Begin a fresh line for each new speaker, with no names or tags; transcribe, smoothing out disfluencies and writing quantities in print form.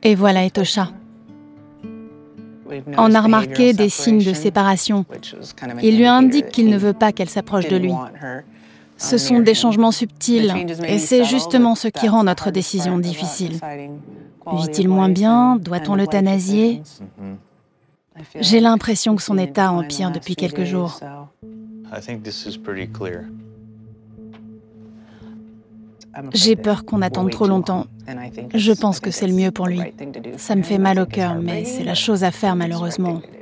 Et voilà Etosha. On a remarqué des signes de séparation. Il lui indique qu'il ne veut pas qu'elle s'approche de lui. Ce sont des changements subtils, et c'est justement ce qui rend notre décision difficile. Vit-il moins bien? Doit-on l'euthanasier? J'ai l'impression que son état empire depuis quelques jours. J'ai peur qu'on attende trop longtemps. Je pense que c'est le mieux pour lui. Ça me fait mal au cœur, mais c'est la chose à faire malheureusement.